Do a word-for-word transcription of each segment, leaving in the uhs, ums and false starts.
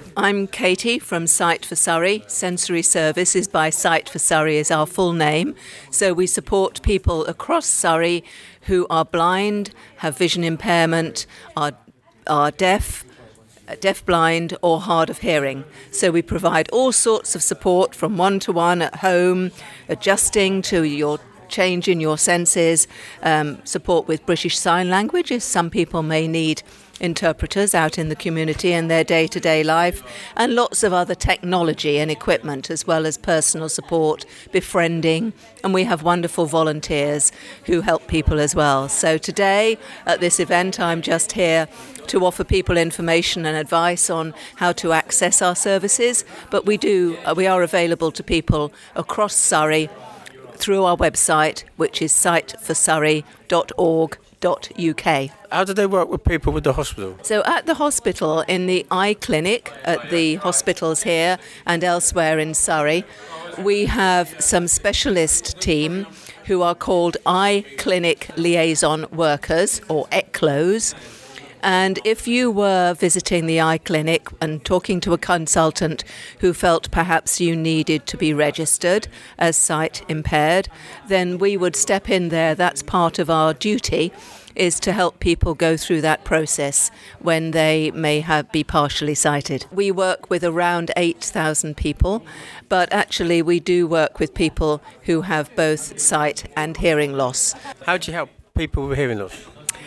I'm Katie from Sight for Surrey. Sensory Services by Sight for Surrey is our full name. So we support people across Surrey who are blind, have vision impairment, are, are deaf, deaf-blind or hard of hearing. So we provide all sorts of support from one-to-one at home, adjusting to your change in your senses, um, support with British Sign Language, as some people may need interpreters out in the community in their day-to-day life, and lots of other technology and equipment, as well as personal support, befriending, and we have wonderful volunteers who help people as well. So today at this event I'm just here to offer people information and advice on how to access our services, but we do we are available to people across Surrey through our website, which is sight for surrey dot org dot U K. How do they work with people with the hospital? So at the hospital, in the eye clinic, at the hospitals here and elsewhere in Surrey, we have some specialist team who are called Eye Clinic Liaison Workers, or E C L Os. And if you were visiting the eye clinic and talking to a consultant who felt perhaps you needed to be registered as sight impaired, then we would step in there. That's part of our duty, is to help people go through that process when they may have be partially sighted. We work with around eight thousand people, but actually we do work with people who have both sight and hearing loss. How do you help people with hearing loss?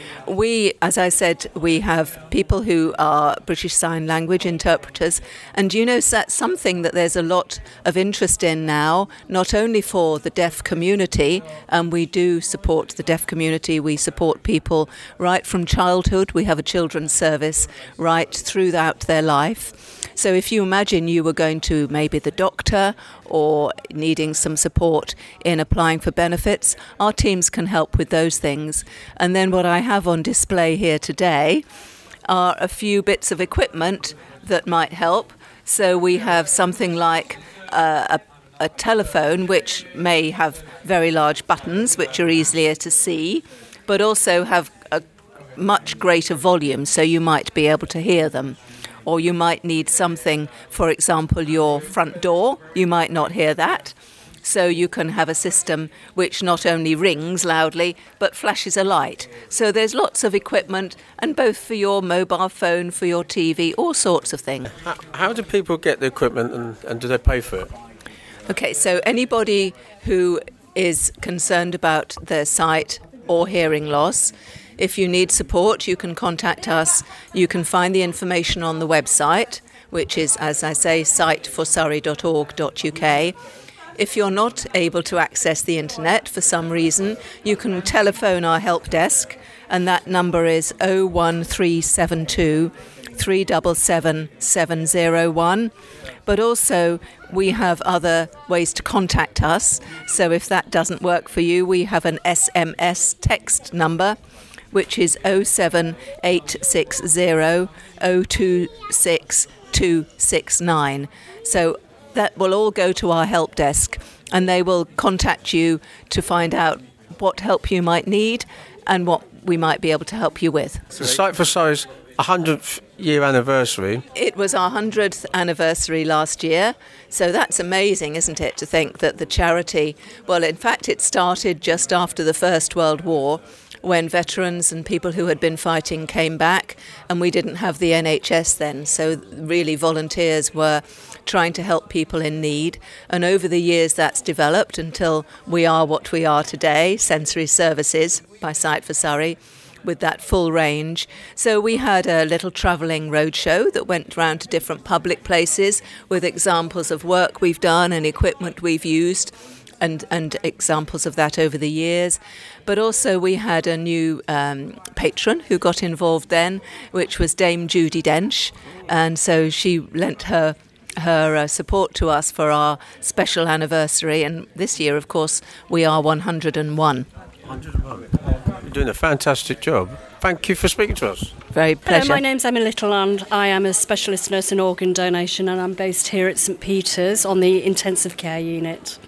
We, as I said, we have people who are British Sign Language interpreters, and you know that's something that there's a lot of interest in now, not only for the deaf community, and we do support the deaf community, we support people right from childhood, we have a children's service right throughout their life. So if you imagine you were going to maybe the doctor or needing some support in applying for benefits, our teams can help with those things. And then what I have on display here today are a few bits of equipment that might help. So we have something like uh, a, a telephone, which may have very large buttons, which are easier to see, but also have a much greater volume, so you might be able to hear them. Or you might need something, for example, your front door. You might not hear that. So you can have a system which not only rings loudly, but flashes a light. So there's lots of equipment, and both for your mobile phone, for your T V, all sorts of things. How, how do people get the equipment, and, and do they pay for it? Okay, so anybody who is concerned about their sight or hearing loss, if you need support, you can contact us. You can find the information on the website, which is, as I say, sight for surrey dot org dot U K. If you're not able to access the internet for some reason, you can telephone our help desk, and that number is oh one three seven two, three seven seven, seven oh one. But also, we have other ways to contact us. So if that doesn't work for you, we have an S M S text number, which is oh seven eight six oh, oh two six two six nine. So that will all go to our help desk, and they will contact you to find out what help you might need and what we might be able to help you with. So Sight for Surrey's one hundredth year anniversary. It was our one hundredth anniversary last year, so that's amazing, isn't it, to think that the charity, well, in fact, it started just after the First World War, when veterans and people who had been fighting came back, and we didn't have the N H S then, so really volunteers were trying to help people in need. And over the years that's developed until we are what we are today, Sensory Services by Sight for Surrey, with that full range. So we had a little travelling roadshow that went round to different public places with examples of work we've done and equipment we've used, and, and examples of that over the years. But also we had a new um, patron who got involved then, which was Dame Judy Dench. And so she lent her her uh, support to us for our special anniversary. And this year, of course, we are one hundred and one. one hundred and one. You're doing a fantastic job. Thank you for speaking to us. Very pleasure. Hello, my name's Emma Little, and I am a specialist nurse in organ donation, and I'm based here at St Peter's on the intensive care unit.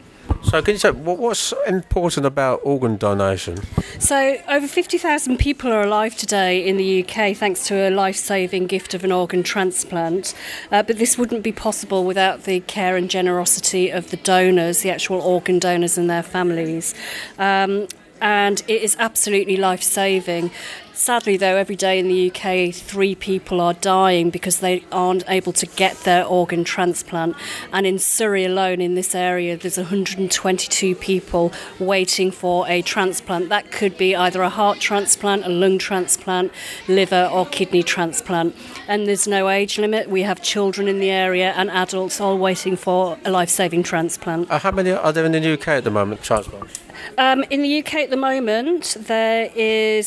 So can you say what, what's important about organ donation? So, over fifty thousand people are alive today in the U K thanks to a life-saving gift of an organ transplant. Uh, but this wouldn't be possible without the care and generosity of the donors, the actual organ donors and their families. Um, and it is absolutely life-saving. Sadly, though, every day in the U K, three people are dying because they aren't able to get their organ transplant. And in Surrey alone, in this area, there's one hundred twenty-two people waiting for a transplant. That could be either a heart transplant, a lung transplant, liver or kidney transplant. And there's no age limit. We have children in the area and adults all waiting for a life-saving transplant. Uh, how many are there in the U K at the moment, transplants? Um, in the U K at the moment, there is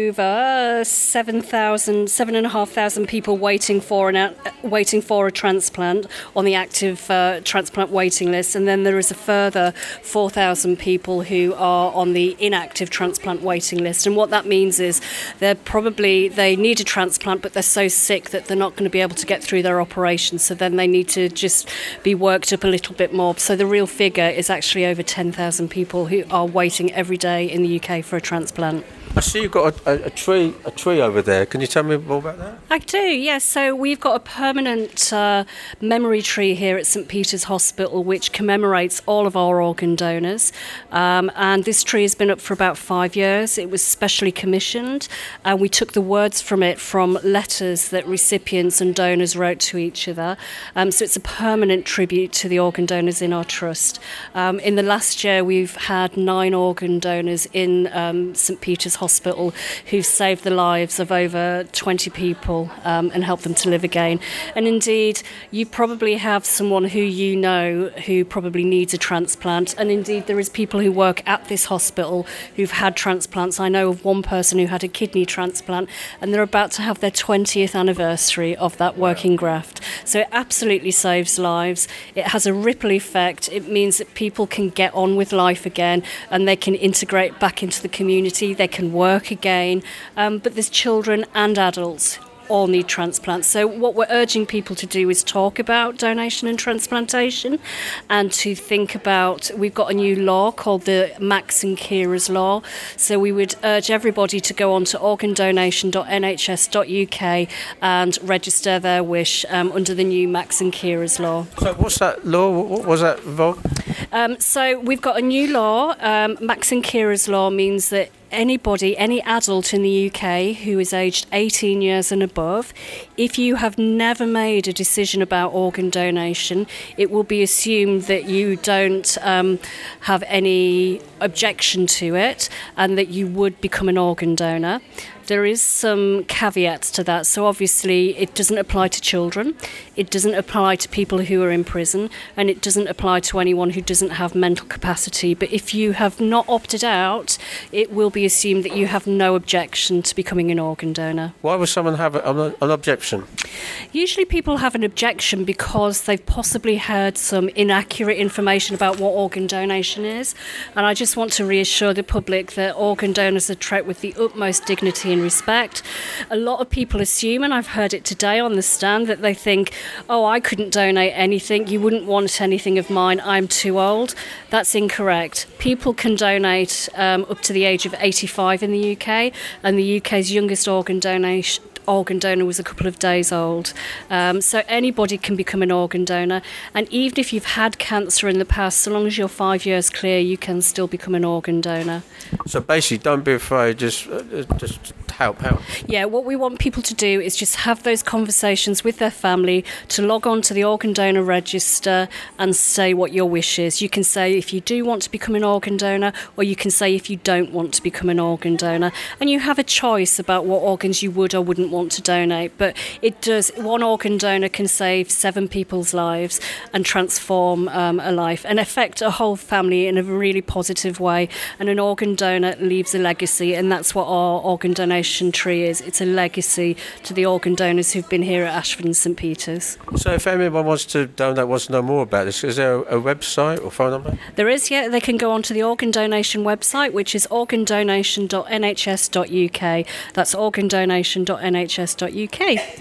over seven thousand, seven and a half thousand people waiting for an uh, waiting for a transplant on the active uh, transplant waiting list, and then there is a further four thousand people who are on the inactive transplant waiting list. And what that means is they're probably they need a transplant, but they're so sick that they're not going to be able to get through their operation. So then they need to just be worked up a little bit more. So the real figure is actually over ten thousand people who are waiting every day in the U K for a transplant. I see you've got a, a, a tree a tree over there. Can you tell me more about that? I do, yes. So we've got a permanent uh, memory tree here at St Peter's Hospital which commemorates all of our organ donors. Um, and this tree has been up for about five years. It was specially commissioned, and we took the words from it from letters that recipients and donors wrote to each other. Um, so it's a permanent tribute to the organ donors in our trust. Um, in the last year, we've had nine organ donors in um, St Peter's Hospital Hospital who've saved the lives of over twenty people um, and helped them to live again. And indeed, you probably have someone who you know who probably needs a transplant. And indeed, there is people who work at this hospital who've had transplants. I know of one person who had a kidney transplant, and they're about to have their twentieth anniversary of that working graft. So it absolutely saves lives. It has a ripple effect. It means that people can get on with life again, and they can integrate back into the community. They can work again, um, but there's children and adults all need transplants. So what we're urging people to do is talk about donation and transplantation, and to think about, we've got a new law called the Max and Kira's Law. So we would urge everybody to go on to organ donation dot n h s dot u k and register their wish um, under the new Max and Kira's Law. So what's that law? What was that involved? Um, so we've got a new law. Um, Max and Kira's Law means that anybody, any adult in the U K who is aged eighteen years and above, if you have never made a decision about organ donation, it will be assumed that you don't um, have any objection to it and that you would become an organ donor. There is some caveats to that. So obviously it doesn't apply to children, it doesn't apply to people who are in prison, and it doesn't apply to anyone who doesn't have mental capacity. But if you have not opted out, it will be assumed that you have no objection to becoming an organ donor. Why would someone have an, an objection? Usually people have an objection because they've possibly heard some inaccurate information about what organ donation is. And I just want to reassure the public that organ donors are treated with the utmost dignity and respect. A lot of people assume, and I've heard it today on the stand, that they think, oh, I couldn't donate anything, you wouldn't want anything of mine, I'm too old. That's incorrect. People can donate um, up to the age of eighty-five in the U K, and the U K's youngest organ donation organ donor was a couple of days old. Um, so anybody can become an organ donor, and even if you've had cancer in the past, so long as you're five years clear, you can still become an organ donor. So basically, don't be afraid, just uh, just help help. Yeah, what we want people to do is just have those conversations with their family, to log on to the organ donor register and say what your wish is. You can say if you do want to become an organ donor, or you can say if you don't want to become an organ donor, and you have a choice about what organs you would or wouldn't want to donate. But it does, one organ donor can save seven people's lives and transform um, a life and affect a whole family in a really positive way. And an organ donor leaves a legacy, and that's what our organ donation tree is. It's a legacy to the organ donors who've been here at Ashford and St Peter's. So if anyone wants to donate, wants to know more about this, is there a website or phone number? There is, yeah. They can go onto the organ donation website, which is organ donation dot n h s dot u k. That's organ donation dot n h s dot u k.